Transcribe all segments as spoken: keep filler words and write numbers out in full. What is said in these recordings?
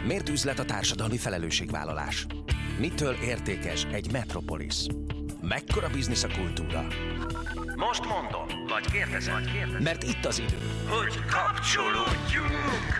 Miért üzlet a társadalmi felelősségvállalás? Mitől értékes egy metropolis? Mekkora biznisz a kultúra? Most mondom, vagy kérdezem, vagy kérdezem. Mert itt az idő, hogy kapcsolódjunk!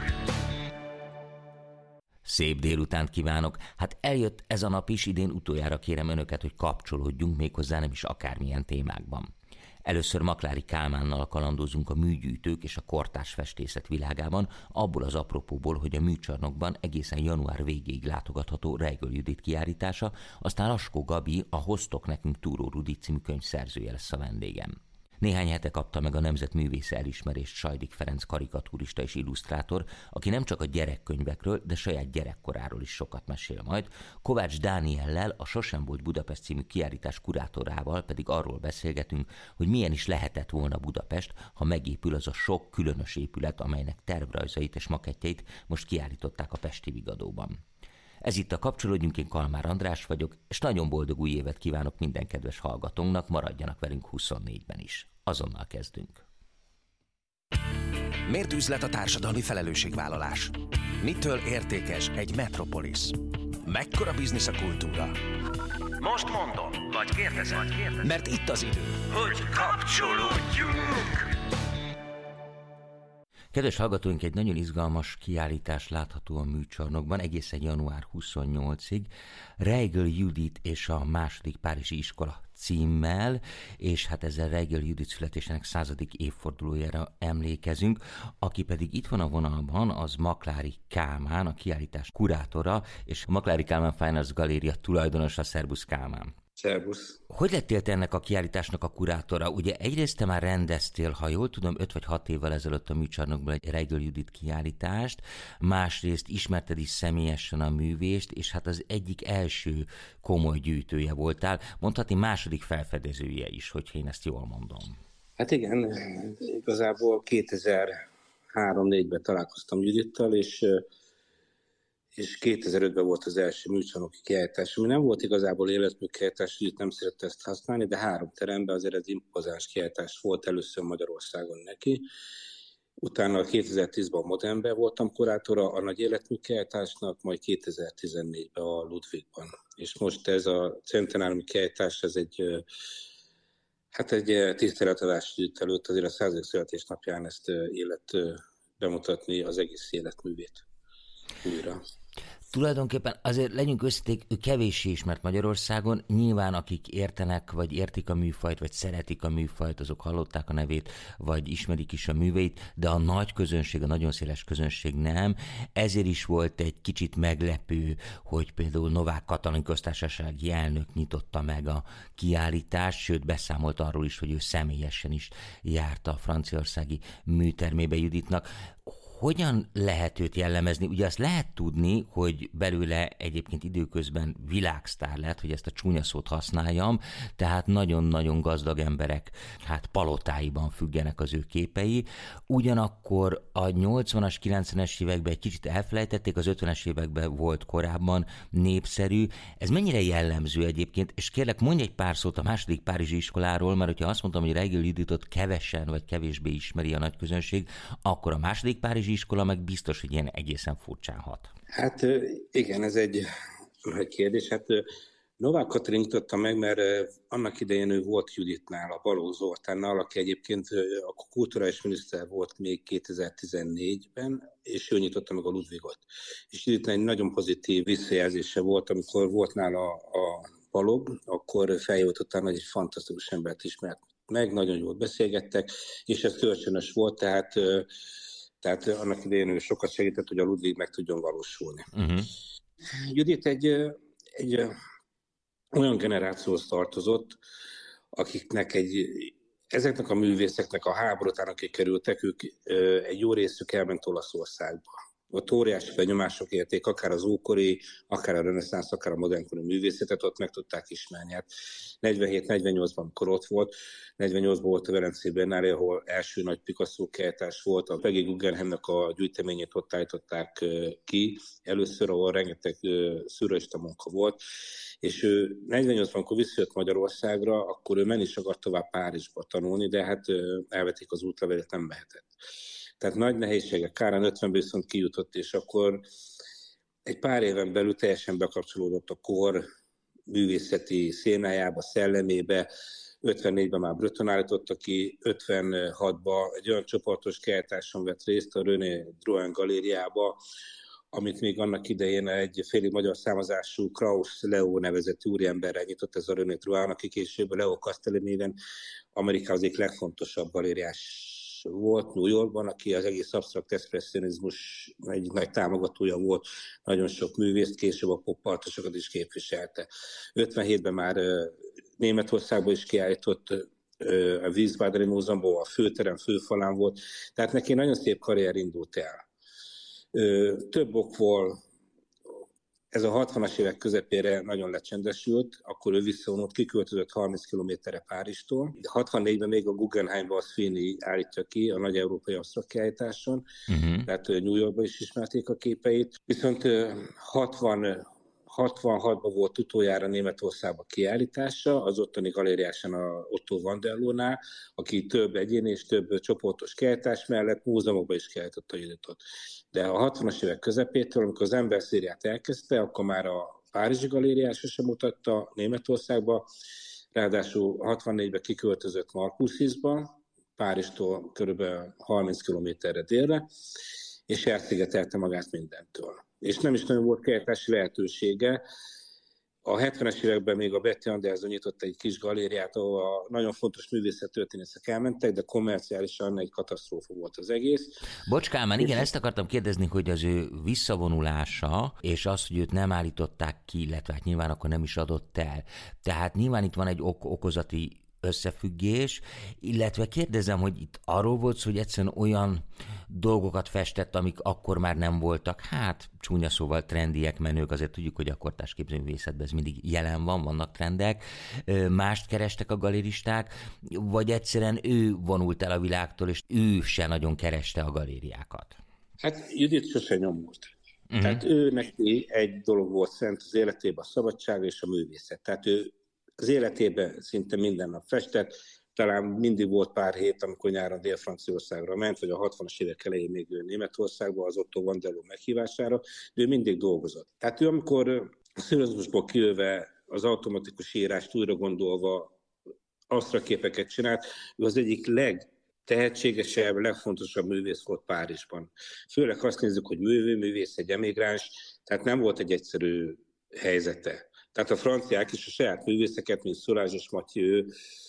Szép délutánt kívánok! Hát eljött ez a nap is, idén utoljára kérem önöket, hogy kapcsolódjunk, méghozzá nem is akármilyen témákban. Először Maklári Kálmánnal kalandozunk a műgyűjtők és a kortárs festészet világában, abból az apropóból, hogy a műcsarnokban egészen január végéig látogatható Reigl Judit kiállítása, aztán Laskó Gabi, a Hoztok nekünk Túró Rudi című könyv szerzője lesz a vendégem. Néhány hete kapta meg a nemzetművésze elismerést Sajdik Ferenc karikatúrista és illusztrátor, aki nem csak a gyerekkönyvekről, de saját gyerekkoráról is sokat mesél majd. Kovács Dániellel, a Sosem volt Budapest című kiállítás kurátorával pedig arról beszélgetünk, hogy milyen is lehetett volna Budapest, ha megépül az a sok különös épület, amelynek tervrajzait és makettjeit most kiállították a Pesti Vigadóban. Ez itt a Kapcsolódjunk, én Kalmár András vagyok, és nagyon boldog új évet kívánok minden kedves hallgatónknak, maradjanak velünk huszonnégyben is. Azonnal kezdünk. Miért üzlet a társadalmi felelősségvállalás? Mitől értékes egy metropolis? Mekkora biznisz a kultúra? Most mondom, vagy kérdezem, vagy kérdezem. Mert itt az idő, hogy kapcsolódjunk! Kedves hallgatóink, egy nagyon izgalmas kiállítás látható a műcsarnokban egészen január huszonnyolcadikáig. Reigl Judit és a második párizsi iskola címmel, és hát ezzel Reigl Judit születésének századik évfordulójára emlékezünk. Aki pedig itt van a vonalban, az Maklári Kálmán, a kiállítás kurátora, és a Maklári Kálmán Fine Arts Galéria tulajdonosa. Szerbusz Kálmán! Szervusz! Hogy lettél te ennek a kiállításnak a kurátora? Ugye egyrészt te már rendeztél, ha jól tudom, öt vagy hat évvel ezelőtt a műcsarnokban egy Reigl Judit kiállítást, másrészt ismerted is személyesen a művést, és hát az egyik első komoly gyűjtője voltál, mondhatni második felfedezője is, hogyha én ezt jól mondom. Hát igen, igazából kétezer-három-négyben találkoztam Judittal, és és kétezer-ötben volt az első műcsarnoki kiállítás, ami nem volt igazából életmű kiállítás, Judit nem szerette ezt használni, de három teremben azért ez impozáns kiállítás volt először Magyarországon neki. Utána kétezer-tízben a Modernben voltam kurátora a nagy életmű kiállításnak, majd kétezer-tizennégyben a Ludwigban. És most ez a centenáriumi kiállítás, ez egy, hát egy tiszteletadás Judit előtt, azért a századik születésnapján ezt élet bemutatni az egész életművét újra. Tulajdonképpen azért legyünk őszinték, ő kevéssé ismert Magyarországon, nyilván akik értenek, vagy értik a műfajt, vagy szeretik a műfajt, azok hallották a nevét, vagy ismerik is a műveit, de a nagy közönség, a nagyon széles közönség nem. Ezért is volt egy kicsit meglepő, hogy például Novák Katalin köztársasági elnök nyitotta meg a kiállítást, sőt beszámolt arról is, hogy ő személyesen is járt a franciaországi műtermébe Juditnak. Hogyan lehet őt jellemezni? Ugye azt lehet tudni, hogy belőle egyébként időközben világsztár lett, hogy ezt a csúnya szót használjam, tehát nagyon-nagyon gazdag emberek hát palotáiban függenek az ő képei. Ugyanakkor a nyolcvanas, kilencvenes években egy kicsit elfelejtették, az ötvenes években volt korábban népszerű. Ez mennyire jellemző egyébként? És kérlek, mondj egy pár szót a második párizsi iskoláról, mert hogyha azt mondtam, hogy Reigl Juditot kevesen vagy kevésbé ismeri a nagy közönség, akkor a második párizsi iskola meg biztos, hogy ilyen egészen furcsán hat. Hát igen, ez egy nagy kérdés. Hát Novák Katalin nyitotta meg, mert annak idején ő volt Juditnál, a Balogh Zoltánnal, aki egyébként a kulturális miniszter volt még kétezer-tizennégyben, és ő nyitotta meg a Ludwigot. És Juditnál egy nagyon pozitív visszajelzése volt, amikor volt nála a Balogh, akkor feljött utána, hogy egy fantasztikus embert ismert meg, nagyon jól beszélgettek, és ez kölcsönös volt, tehát Tehát annak idején ő sokat segített, hogy a Ludwig meg tudjon valósulni. Uh-huh. Judit egy, egy olyan generációhoz tartozott, akiknek egy, ezeknek a művészeknek a háború után, akik kerültek, ők egy jó részük elment Olaszországba. Ott óriási benyomások érték, akár az ókori, akár a reneszánsz, akár a modernkori művészetet, ott meg tudták ismerni. Hát negyvenhét-negyvennyolcban, amikor ott volt, negyvennyolcban volt a Velencei Biennale, ahol első nagy Picasso kiállítás volt, a Peggy Guggenheimnek a gyűjteményét ott állították ki először, ahol rengeteg szürrealista munka volt, és ő negyvennyolcban, amikor visszajött Magyarországra, akkor ő menni is akart tovább Párizsba tanulni, de hát elvették az útlevelet, nem mehetett. Tehát nagy nehézségek, kárán ötvenben viszont kijutott, és akkor egy pár éven belül teljesen bekapcsolódott a kor művészeti szénájába, szellemébe. ötvennégyben már Breton állította ki, ötvenhatban egy olyan csoportos kiállításon vett részt a René Drouin galériába, amit még annak idején egy félig magyar származású Krausz Leo nevezetű úriemberrel nyitott ez a René Drouin, aki később Leo Castelli néven Amerika az egyik legfontosabb galériás volt New Yorkban, aki az egész absztrakt expresszionizmus egyik nagy támogatója volt, nagyon sok művészt, később a pop-artosokat is képviselte. ötvenhétben már Németországban is kiállított, a Wiesbadeni Múzeumban, a főterem főfalán volt, tehát neki nagyon szép karrier indult el. Több okból ez a hatvanas évek közepére nagyon lecsendesült, akkor ő visszavonult, kiköltözött harminc kilométerre Párizstól. hatvannégyben még a Guggenheimban a Sweeney állítja ki a nagy európai absztrakt kiállításon, uh-huh. Tehát New Yorkban is ismerték a képeit. Viszont hatvan hatvanhatban volt utoljára Németországban kiállítása, az ottani galériáson a Otto Vanderlónál, aki több egyéni és több csoportos kiállítás mellett múzeumokban is kiállította Juditot. De a hatvanas évek közepétől, amikor az ember szériát elkezdte, akkor már a Párizsi galériása sem mutatta Németországba, ráadásul hatvannégyben kiköltözött Markuszisba, Párizstól körülbelül harminc kilométerre délre, és elszigetelte magát mindentől. És nem is nagyon volt kiállítási lehetősége. A hetvenes években még a Betty Anderson nyitott egy kis galériát, ahol a nagyon fontos művészettörténészek elmentek, de kommerciálisan egy katasztrófa volt az egész. Bocs, Kálmán, igen, ezt akartam kérdezni, hogy az ő visszavonulása, és az, hogy őt nem állították ki, illetve hát nyilván akkor nem is adott el. Tehát nyilván itt van egy ok- okozati összefüggés, illetve kérdezem, hogy itt arról volt szó, hogy egyszerűen olyan dolgokat festett, amik akkor már nem voltak, hát csúnya szóval trendiek, menők, azért tudjuk, hogy a kortárs képzőművészetben ez mindig jelen van, vannak trendek, mást kerestek a galéristák, vagy egyszerűen ő vonult el a világtól, és ő se nagyon kereste a galériákat? Hát Judit sose nyomult. Uh-huh. Tehát ő neki egy dolog volt szent az életében, a szabadság és a művészet. Tehát ő az életében szinte minden nap festett, talán mindig volt pár hét, amikor nyáron Dél-Franciaországra ment, vagy a hatvanas évek elején még ő Németországba, az Otto Vanderló meghívására, de ő mindig dolgozott. Tehát ő, amikor a szülőzmusból kijöve az automatikus írást újra gondolva absztrakt képeket csinált, ő az egyik legtehetségesebb, legfontosabb művész volt Párizsban. Főleg azt nézzük, hogy művőművész, egy emigráns, tehát nem volt egy egyszerű helyzete. Tehát a franciák is a saját művészeket, mint Solange és Mathieu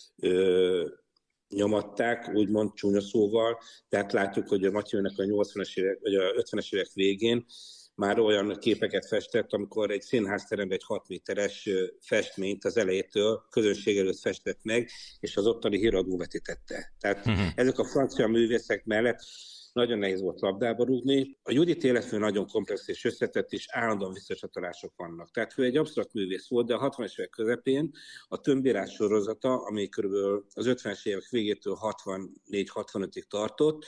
ö, nyomatták, úgymond csúnya szóval. Tehát látjuk, hogy a Mathieunek a nyolcvanas évek, vagy a ötvenes évek végén már olyan képeket festett, amikor egy színházteremben egy hat méteres festményt az elejétől közönség előtt festett meg, és az ottani híradó vetítette. Tehát uh-huh. ezek a francia művészek mellett nagyon nehéz volt labdába rúgni. A Judit életmű nagyon komplex és összetett, és állandóan visszacsatolások vannak. Tehát ő egy absztrakt művész volt, de a hatvanas évek közepén a tömbírás sorozata, ami körülbelül az ötvenes évek végétől hatvannégy hatvanötig tartott,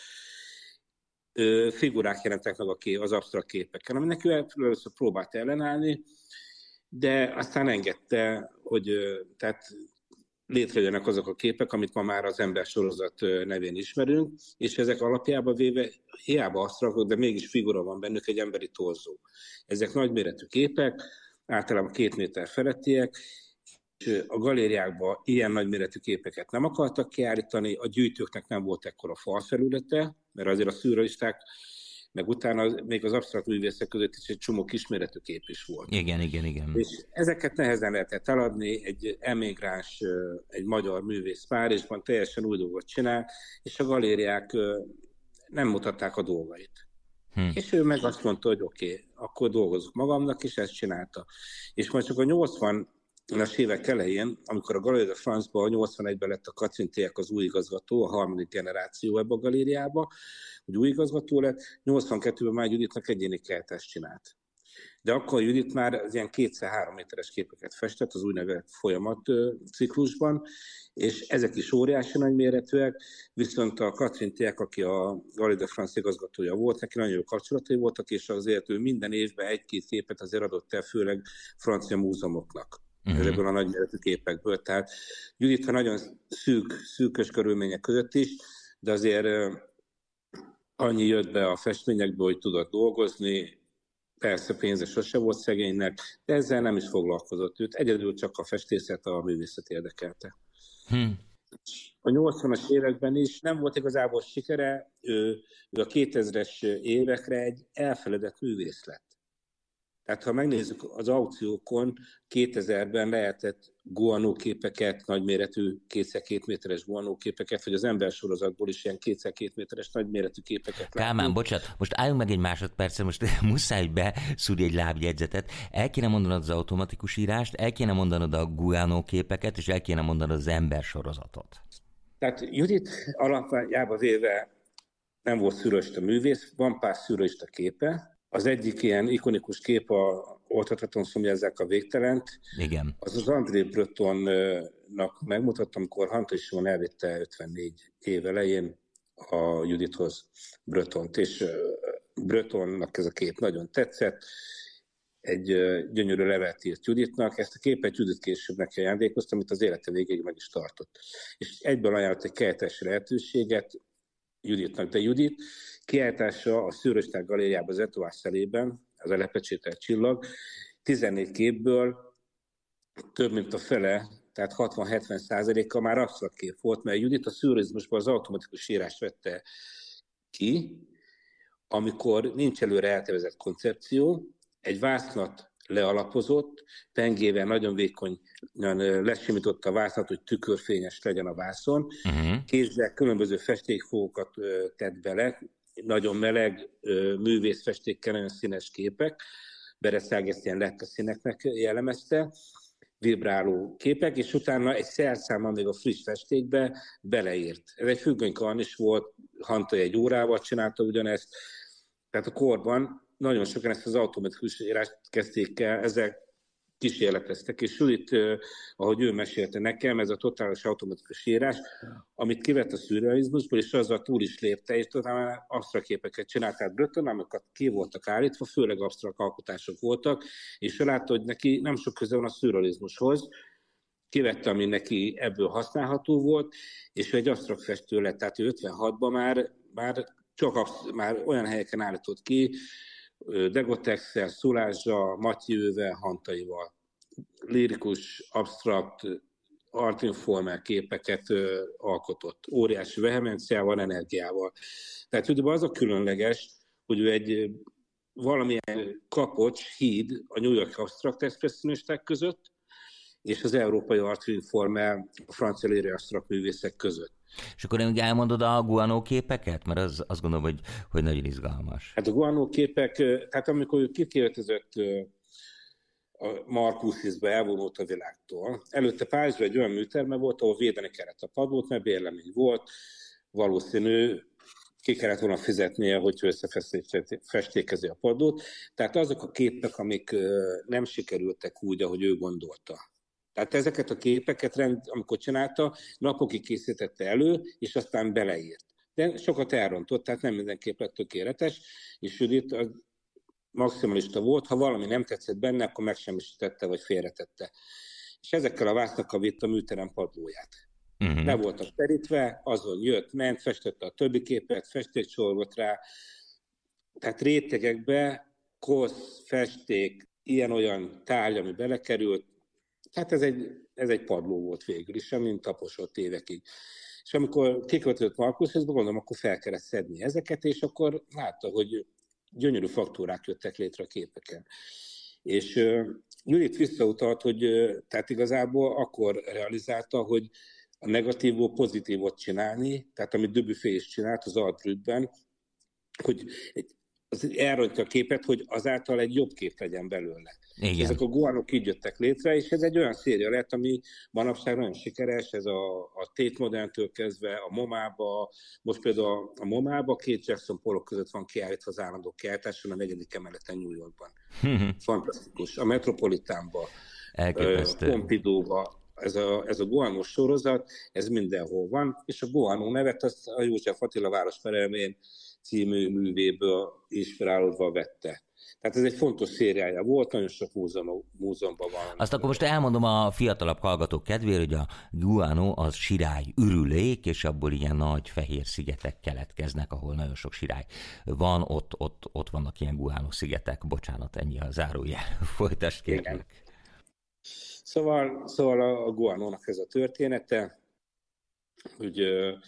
figurák jelentek meg az absztrakt képeken, aminek ő először próbált ellenállni, de aztán engedte, hogy tehát létrejönnek azok a képek, amit ma már az ember sorozat nevén ismerünk, és ezek alapjában véve hiába absztraktok, de mégis figura van bennük, egy emberi torzó. Ezek nagyméretű képek, általában két méter felettiek, és a galériákban ilyen nagyméretű képeket nem akartak kiállítani, a gyűjtőknek nem volt ekkora falfelülete, mert azért a szürrealisták, meg utána még az absztrakt művészek között is egy csomó kisméretű kép is volt. Igen, igen, igen. És ezeket nehezen lehetett eladni, egy emigráns, egy magyar művész Párizsban teljesen új dolgot csinál, és a galériák nem mutatták a dolgait. Hm. És ő meg azt mondta, hogy oké, okay, akkor dolgozok magamnak, és ezt csinálta. És majd csak a nyolcvanas évek elején, amikor a Galerie de France-ban nyolcvanegyben lett a Katrin Thiek az új igazgató, a harmadik generáció ebbe a galériába, hogy új igazgató lett, nyolcvankettőben már Juditnak egyéni kiállítást csinált. De akkor Judit már az ilyen kétszer-három méteres képeket festett az úgynevezett folyamat ciklusban, és ezek is óriási nagyméretűek, viszont a Katrin Thiek, aki a Galerie de France igazgatója volt, neki nagyon jó kapcsolatai voltak, és azért ő minden évben egy-két képet azért adott el, főleg francia múzeumoknak. Uh-huh. Ezekből a nagyméretű képekből. Tehát Judit nagyon szűk, szűkös körülmények között is, de azért annyi jött be a festményekből, hogy tudott dolgozni, Persze pénze sose volt szegénynek, de ezzel nem is foglalkozott őt. Egyedül csak a festészet, a művészet érdekelte. Hmm. A nyolcvanas években is nem volt igazából sikere, ő, ő a kétezres évekre egy elfeledett művész lett. Tehát ha megnézzük az aukciókon, kétezerben lehetett Guano képeket, nagyméretű kétszer két méteres Guano képeket, vagy az embersorozatból is ilyen kétszer két méteres nagyméretű képeket. Kálmán, bocsánat, most álljunk meg egy másodpercre, most muszáj beszúrni egy lábjegyzetet. El kéne mondanod az automatikus írást, el kéne mondanod a Guano képeket, és el kéne mondanod az embersorozatot. Tehát Judit alapjában véve nem volt szürrealista művész, van pár szürrealista képe. Az egyik ilyen ikonikus kép, a Oldhatatlan szomjazzák a végtelent. Igen. Az az André Bretonnak megmutattam, amikor Hantai Simon elvitte ötvennégy év elején a Judithoz Bretont, és Bretonnak ez a kép nagyon tetszett. Egy gyönyörű levelet írt Juditnak, ezt a képet Judit később neki ajándékozta, amit az élete végéig meg is tartott. És egyből ajánlott egy kiállítási lehetőséget Juditnak, de Judit kiállítása a Szőrösták galériában az Etoile szelében, az a lepecsételt csillag, tizennégy képből több mint a fele, tehát hatvan-hetven százaléka már absztrakt kép volt, mert Judit a szürrealizmusban az automatikus írást vette ki, amikor nincs előre eltervezett koncepció, egy vásznat lealapozott, pengével nagyon vékonyan lesimította a vásznat, hogy tükörfényes legyen a vászon, uh-huh. Kézzel különböző festékfogokat tett bele, nagyon meleg művészfestékkel, nagyon színes képek, Bereszág ezt ilyen letta színeknek jellemezte, vibráló képek, és utána egy szerszámmal még a friss festékbe beleírt. Ez egy függönykarn is volt, Hantai egy órával csinálta ugyanezt, tehát a korban nagyon sokan ezt az automatikus írást kezdték el, ezzel kísérleteztek, és Judit, ahogy ő mesélte nekem, ez a totális automatikus írás, amit kivett a szürrealizmusból, és azzal túl is lépte, és talán absztrakt képeket csinált. Tehát Breton, amiket ki voltak állítva, főleg absztrakt alkotások voltak, és ő látta, hogy neki nem sok köze van a szürrealizmushoz, kivette, ami neki ebből használható volt, és ő egy absztrakt festő lett, tehát ő ötvenhatban már, már csak már olyan helyeken állított ki, Degotexsel, Szulázsa, Mathieuvel, Hantaival. Lirikus, absztrakt, artinformel képeket ö, alkotott. Óriási vehemenciával, energiával. Tehát ugye az a különleges, hogy ő egy valamilyen kapocs, híd a New York absztrakt expresszionisták között, és az európai artinformel, a francia léri absztrakt művészek között. És akkor még elmondod a Guano képeket? Mert az, azt gondolom, hogy, hogy nagyon izgalmas. Hát a Guano képek, tehát amikor ő kiköltözött a Markuszizba, elvonult a világtól, előtte Párizsban egy olyan műterme volt, ahol védeni kellett a padlót, mert bérlemény volt, valószínű, ki kellett volna fizetnie, hogy összefestékezi a padlót. Tehát azok a képek, amik nem sikerültek úgy, ahogy ő gondolta. Tehát ezeket a képeket, rend, amikor csinálta, napokig készítette elő, és aztán beleírt. De sokat elrontott, tehát nem mindenképp lett tökéletes, és Judit az maximalista volt, ha valami nem tetszett benne, akkor megsemmisítette, vagy félretette. És ezekkel a vásznakkal vitt a műterem padlóját. Uh-huh. Le voltak terítve, azon jött, ment, festette a többi képet, festékcsorgott rá. Tehát rétegekbe kosz, festék, ilyen-olyan tárgy, ami belekerült. Hát ez egy, ez egy padló volt végül is, amin taposott évekig. És amikor kiköltözött Markuszhoz, gondolom, akkor fel kellett szedni ezeket, és akkor látta, hogy gyönyörű faktúrák jöttek létre a képeken. És uh, Judit visszautalt, hogy uh, tehát igazából akkor realizálta, hogy a negatívból pozitívot csinálni, tehát amit Dubuffet is csinált az Art Brutben, hogy egy, az elrontja a képet, hogy azáltal egy jobb kép legyen belőle. Igen. Ezek a Guanok így jöttek létre, és ez egy olyan széria lett, ami manapság nagyon sikeres, ez a, a Tate Moderntől kezdve a MoMA-ba, most például a, a MoMA-ba két Jackson Pollock között van kiállítva az állandó kiállításon a negyedik emeleten New Yorkban. Fantasztikus. A Metropolitánba, a Pompidouba, ez a, ez a Guano sorozat, ez mindenhol van, és a Guano nevet azt a József Attila Városperelmén című művéből inspirálódva vette. Tehát ez egy fontos szériája volt, nagyon sok múzeum, múzeumban van. Azt akkor most elmondom a fiatalabb hallgatók kedvéért, hogy a Guano az sirály ürülék, és abból ilyen nagy fehér szigetek keletkeznek, ahol nagyon sok sirály van, ott, ott, ott vannak ilyen Guano szigetek. Bocsánat, ennyi a zárójel. Folytasd kérlek. Szóval, szóval a Guanónak ez a története, hogy...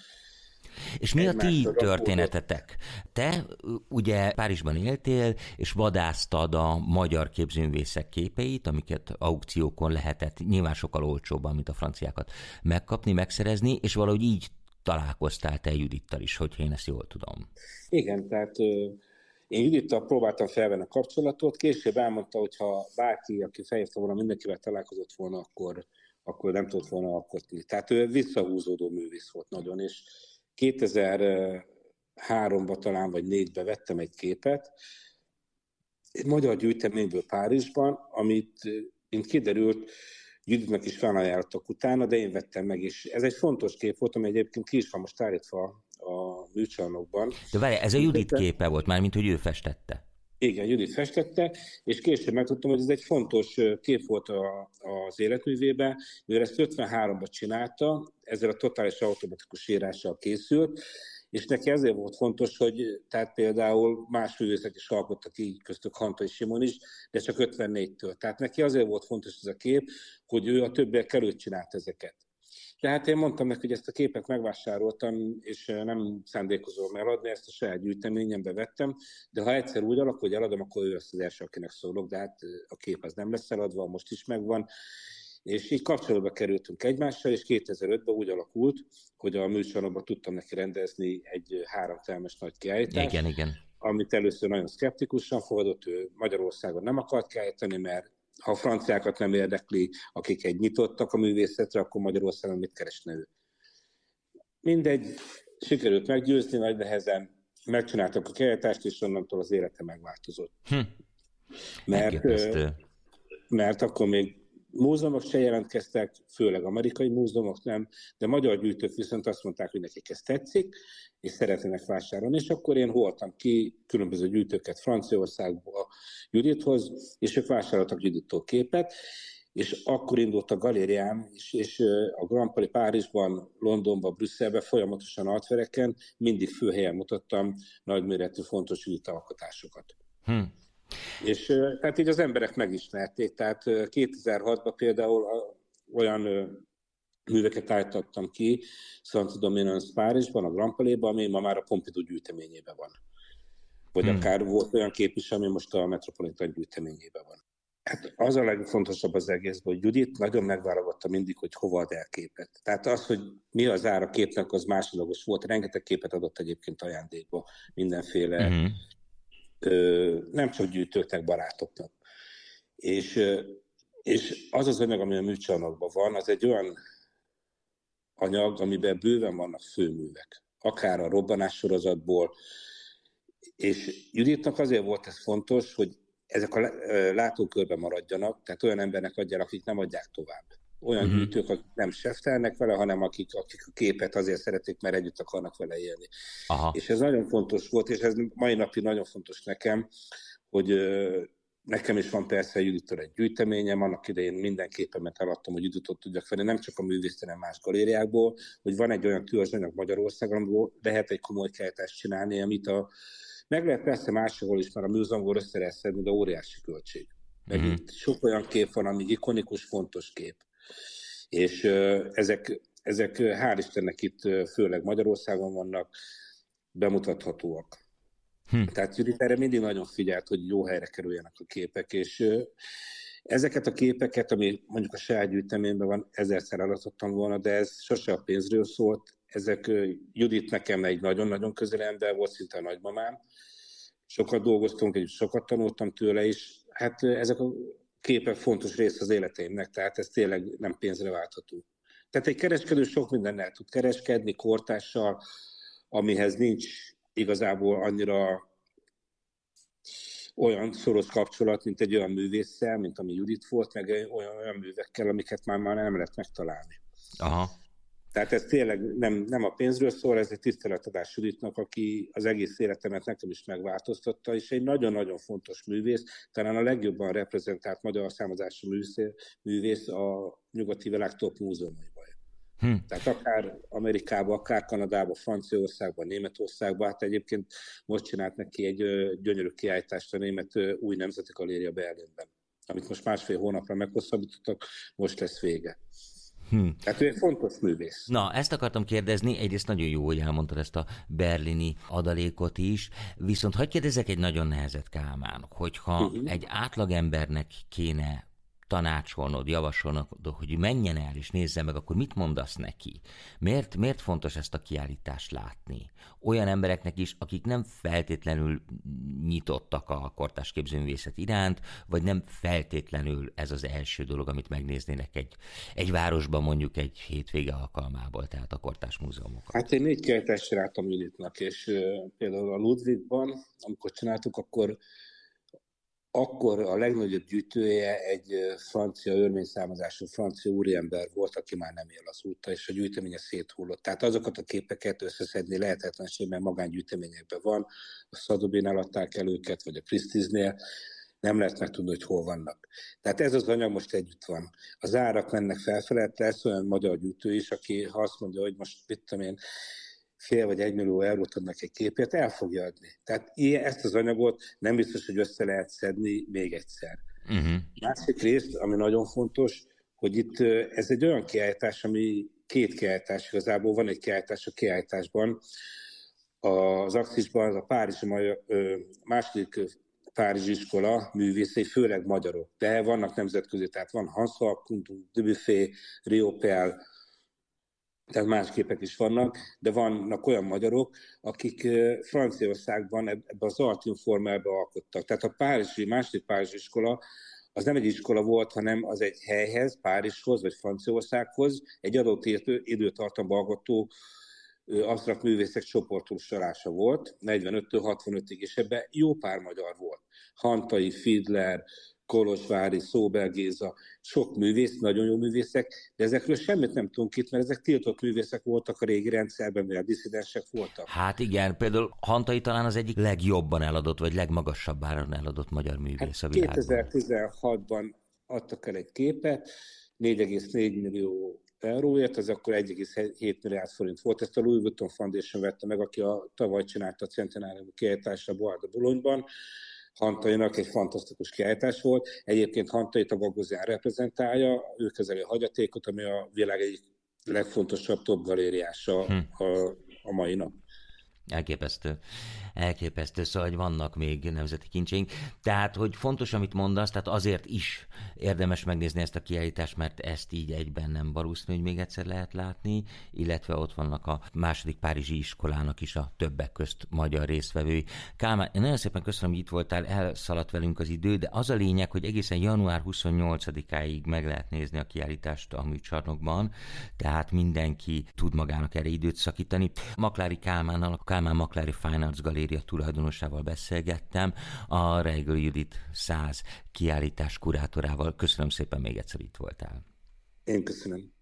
És mi a ti történetetek? Te ugye Párizsban éltél, és vadásztad a magyar képzőművészek képeit, amiket aukciókon lehetett nyilván sokkal olcsóbban, mint a franciákat megkapni, megszerezni, és valahogy így találkoztál te Judittal is, hogyha én ezt jól tudom. Igen, tehát én Judittal próbáltam felvenni a kapcsolatot, később elmondta, hogy ha bárki, aki felhívta volna, mindenkivel találkozott volna, akkor, akkor nem tudott volna alkotni. Tehát ő visszahúzódó művész volt nagyon, és kétezer-háromban talán, vagy négyben vettem egy képet, egy magyar gyűjteményből Párizsban, amit, mint kiderült, Juditnak is felajánlottak utána, de én vettem meg, és ez egy fontos kép volt, ami egyébként ki is van most állítva a műcsarnokban. De várj, ez a Judit képe volt már, mint hogy ő festette. Igen, Judit festette, és később megtudtam, hogy ez egy fontos kép volt a, az életművében, mivel ezt ötvenháromban csinálta, ezzel a totális automatikus írással készült, és neki ezért volt fontos, hogy tehát például más művészek is alkottak így, köztük Hantai Simon is, de csak ötvennégytől. Tehát neki azért volt fontos ez a kép, hogy ő a többiek előtt csinált ezeket. Tehát én mondtam neki, hogy ezt a képet megvásároltam, és nem szándékozom eladni, ezt a saját gyűjteményembe vettem, de ha egyszer úgy alakul, hogy eladom, akkor ő lesz az első, akinek szólok, de hát a kép az nem lesz eladva, most is megvan. És így kapcsolatba kerültünk egymással, és kétezer-ötben úgy alakult, hogy a műsorban tudtam neki rendezni egy háromtermes nagy kiállítást, igen, igen. amit először nagyon szkeptikusan fogadott, ő Magyarországon nem akart kiállítani, mert ha a franciákat nem érdekli, akik egy nyitottak a művészetre, akkor Magyarországon mit keresne ő? Mindegy, sikerült meggyőzni, nagy nehezen megcsináltak a kiállítást, és onnantól az élete megváltozott. Hm. Mert, mert akkor még múzeumok se jelentkeztek, főleg amerikai múzeumok nem, de magyar gyűjtők viszont azt mondták, hogy nekik ez tetszik, és szeretnének vásárolni, és akkor én holtam ki különböző gyűjtőket Franciaországba Judithoz, és ők vásároltak Judittól képet, és akkor indult a galériám, és, és a Grand Palais Párizsban, Londonban, Brüsszelben folyamatosan artvereken mindig főhelyen mutattam nagyméretű, fontos Judit alkotásokat. Hm. És tehát így az emberek megismerték, tehát kétezer-hatban például olyan műveket állítottam ki Saint-Domingue Párizsban, a Grand Palais-ban, ami ma már a Pompidou gyűjteményében van. Vagy hmm. akár volt olyan kép is, ami most a Metropolitan gyűjteményében van. Hát az a legfontosabb az egészben, hogy Judit nagyon megválogatta mindig, hogy hova ad el képet. Tehát az, hogy mi az ára képnek, az másodlagos volt. Rengeteg képet adott egyébként ajándékba, mindenféle, hmm. ö, nem csak gyűjtőknek, barátoknak. És, és az az anyag, ami a műcsarnokban van, az egy olyan anyag, amiben bőven vannak főművek. Akár a robbanás sorozatból, és Juditnak azért volt ez fontos, hogy ezek a látókörben maradjanak, tehát olyan embernek adják, akik nem adják tovább. Olyan uh-huh. gyűjtők, akik nem seftelnek vele, hanem akik, akik a képet azért szeretik, mert együtt akarnak vele élni. Aha. És ez nagyon fontos volt, és ez mai napig nagyon fontos nekem, hogy nekem is van persze Judittól egy gyűjteményem, annak idején minden képemet eladtam, hogy Juditot tudjak venni, nem csak a művész, hanem más galériákból, hogy van egy olyan törzsanyag Magyarországon, amiből lehet egy komoly kiállítást csinálni, amit a meg lehet persze máshol is, mert a múzeumból össze lehet szedni, de óriási költség. Meg mm-hmm. itt sok olyan kép van, ami ikonikus, fontos kép. És uh, ezek, ezek hál' Istennek itt uh, főleg Magyarországon vannak, bemutathatóak. Hm. Tehát Judit erre mindig nagyon figyelt, hogy jó helyre kerüljenek a képek, és uh, ezeket a képeket, ami mondjuk a saját gyűjteményben van, ezerszer eladhattam volna, de ez sose a pénzről szólt. Ezek uh, Judit nekem egy nagyon-nagyon közeli ember volt, szinte a nagymamám. Sokat dolgoztunk, és sokat tanultam tőle is. Hát uh, ezek a képek fontos része az életeimnek, tehát ez tényleg nem pénzre váltható. Tehát egy kereskedő sok mindennel tud kereskedni, kortással, amihez nincs igazából annyira olyan szoros kapcsolat, mint egy olyan művésszel, mint ami Judit volt, meg olyan, olyan művekkel, amiket már, már nem lehet megtalálni. Aha. Tehát ez tényleg nem, nem a pénzről szól, ez egy tiszteletadás Juditnak, aki az egész életemet nekem is megváltoztatta, és egy nagyon-nagyon fontos művész, talán a legjobban reprezentált magyar származású művész a nyugati világ top múzeumaiban. Hm. Tehát akár Amerikában, akár Kanadában, Franciaországban, Németországban, hát egyébként most csinált neki egy gyönyörű kiállítást a Német Új Nemzeti Galéria Berlinben, amit most másfél hónapra meghosszabbítottak, most lesz vége. Hm. Tehát ő egy fontos művész. Na, ezt akartam kérdezni, egyrészt nagyon jó, hogy elmondtad ezt a berlini adalékot is, viszont hadd kérdezzek egy nagyon nehezet, Kálmán, hogyha uh-huh. egy átlagembernek kéne tanácsolnod, javasolnod, hogy menjen el és nézze meg, akkor mit mondasz neki? Miért, miért fontos ezt a kiállítást látni? Olyan embereknek is, akik nem feltétlenül nyitottak a kortárs képzőművészet iránt, vagy nem feltétlenül ez az első dolog, amit megnéznének egy, egy városban mondjuk egy hétvége alkalmából, tehát a kortárs múzeumokat. Hát én négy kiállítást csináltam Juditnak, és uh, például a Ludwigban, amikor csináltuk, akkor Akkor a legnagyobb gyűjtője egy francia, örmény származású francia úriember volt, aki már nem él az útta, és a gyűjteménye széthullott. Tehát azokat a képeket összeszedni lehetetlenség, mert magángyűjteményekben van, a Szadobénál adták el őket, vagy a Christie's-nél, nem lehet megtudni, hogy hol vannak. Tehát ez az anyag most együtt van. Az árak mennek felfelé, lesz olyan magyar gyűjtő is, aki ha azt mondja, hogy most mit tudom én, fél vagy egy millió eurót adnak egy képért, el fogja adni. Tehát ilyen, ezt az anyagot nem biztos, hogy össze lehet szedni még egyszer. Uh-huh. Másik részt, ami nagyon fontos, hogy itt ez egy olyan kiállítás, ami két kiállítás igazából, van egy kiállítás a kiállításban, az Axisban, az a Párizsi második Párizsi iskola művészei, főleg magyarok, de vannak nemzetközi, tehát van Hans Kuntum, Dubuffet, Riopel, tehát más képek is vannak, de vannak olyan magyarok, akik Franciaországban ebben az artinformában alkottak. Tehát a Párizsi, második Párizsi iskola, az nem egy iskola volt, hanem az egy helyhez, Párizshoz vagy Franciaországhoz egy adott időtartamban alkotó absztrakt művészek csoportosulása volt, negyvenöttől hatvanötig, és ebben jó pár magyar volt. Hantai, Fiedler, Kolozsvári, Szóbel Géza, sok művész, nagyon jó művészek, de ezekről semmit nem tudunk itt, mert ezek tiltott művészek voltak a régi rendszerben, mert a disszidensek voltak. Hát igen, például Hantai talán az egyik legjobban eladott, vagy legmagasabb áron eladott magyar művész hát a világban. kétezer-tizenhatban adtak el egy képet, négy egész négy millió euróért, az akkor egy egész hét milliárd forint volt. Ezt a Louis Vuitton Foundation vette meg, aki a tavaly csinálta a centenáriumi kiállításra Bois de Boulogne-ban. Hantainak egy fantasztikus kiállítás volt. Egyébként Hantait a Gagosian reprezentálja, ő kezeli a hagyatékot, ami a világ egyik legfontosabb top galériása hm. a, a mai nap. Elképesztő. Elképesztő, szóval, hogy vannak még nemzeti kincseink. Tehát, hogy fontos, amit mondasz, tehát azért is érdemes megnézni ezt a kiállítást, mert ezt így egyben nem valószínű, hogy még egyszer lehet látni, illetve ott vannak a második párizsi iskolának is a többek közt magyar résztvevői. Kálmán, én nagyon szépen köszönöm, hogy itt voltál, elszaladt velünk az idő, de az a lényeg, hogy egészen január huszonnyolcadikáig meg lehet nézni a kiállítást a műcsarnokban, tehát mindenki tud magának erre időt szakítani. Maklári Kálmánnal, a Kálmán Maklári Fine Arts Galéria tulajdonosával beszélgettem, a Reigl Judit száz kiállítás kurátorával. Köszönöm szépen, még egyszer itt voltál. Én köszönöm.